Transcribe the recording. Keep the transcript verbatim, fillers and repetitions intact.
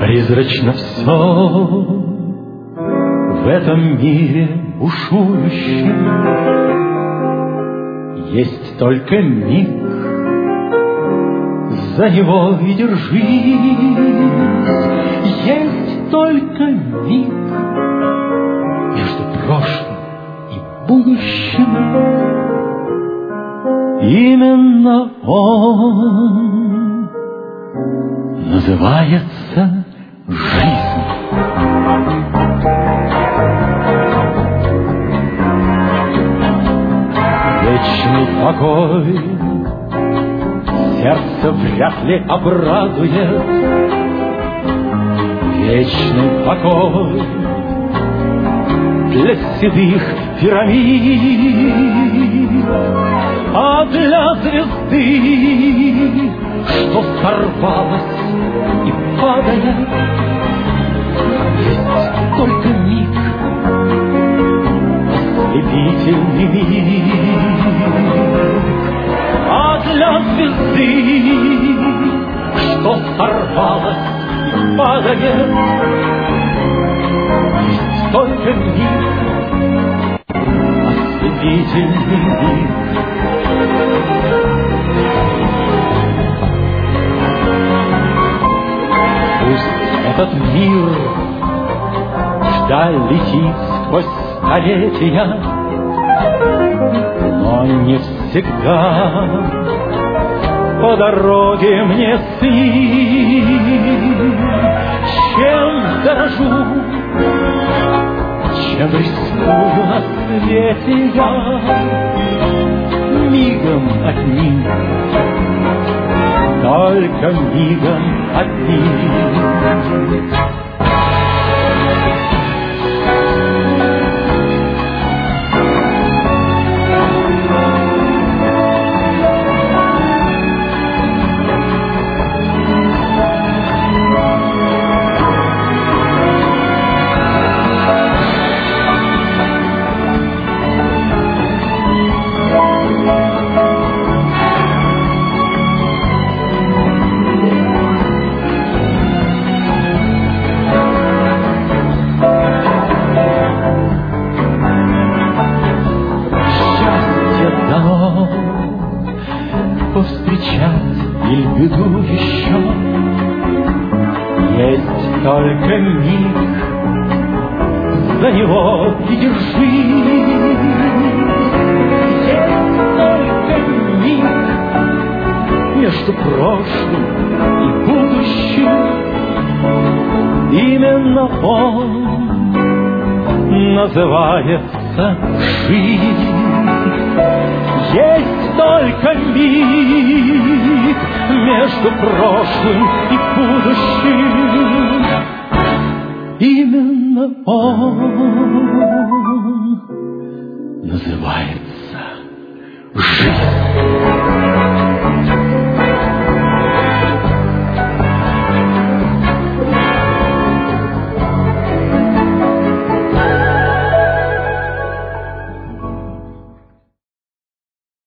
Призрачно все в этом мире бушующем. Есть только миг, за него и держись. Есть только миг между прошлым и будущим. Именно он называется жизнь. Вечный покой сердце вряд ли обрадует. Вечный покой для седых пирамид, а для звезды, что сорвалась и падает, есть только миг, ослепительный миг. А для звезды, что сорвалась и падает, есть только миг, ослепительный миг. Пусть этот мир вдаль летит сквозь столетия, но не всегда по дороге мне снит. Чем дорожу, чем рискую на свете я, мигом одним, только мигом одним. Повстречать или беду еще, есть только миг, за него и держись. Есть только миг между прошлым и будущим. Именно он называется жизнь. Есть только миг между прошлым и будущим. Именно он называется жизнь.